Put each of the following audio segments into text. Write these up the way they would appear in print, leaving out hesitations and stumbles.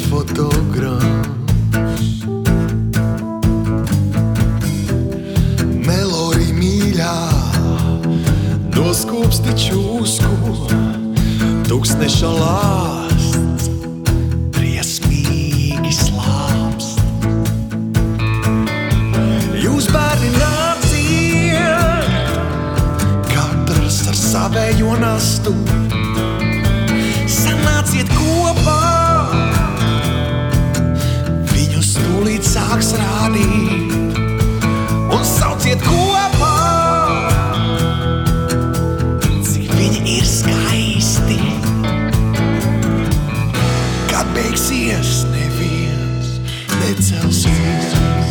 fotogrāfs. Melodija mīļā noskūpsti čūsku, tūkstneša lāsts briesmīgi slāpst. Jūs bērni nāciet, katrs ar savējo nastu, sanāciet kopā, viņus tūlīt sāks rādīt, un sauciet kopā, cik viņi ir skaisti. Kad beigsies, neviens necelsies.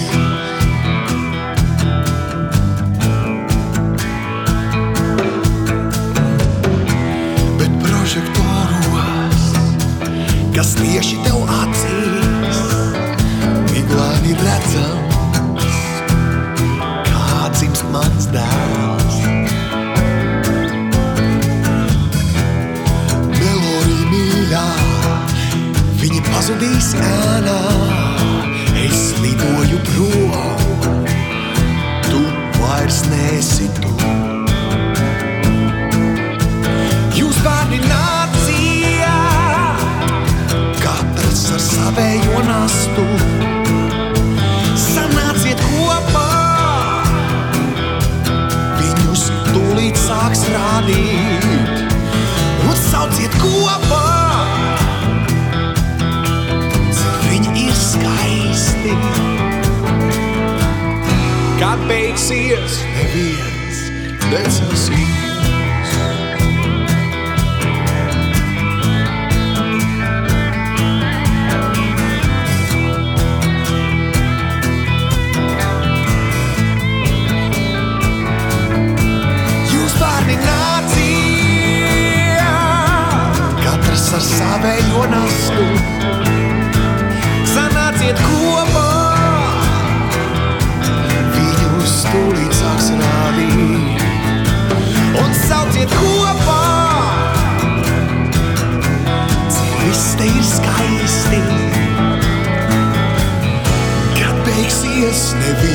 Bet prožektoros, kas tieši tev acīs, miglāni redzams, kā dzimst mans dēls. Melodija mīļā, viņi pazudīs ēnā, es lidoju prom, tu vairs neesi tu. Jūs bērni nāciet, katrs ar savējo nastu, sanāciet kopā, viņus tūlīt sāks rādīt, un sauciet kopā, cik viņi ir skaisti. Kad beigsies, neviens necelsies. Ar savējo nastu, sanāciet kopā, viņus tūlīt sāks rādīt, un sauciet kopā, cik viss te ir skaisti. Kad beigsies, neviens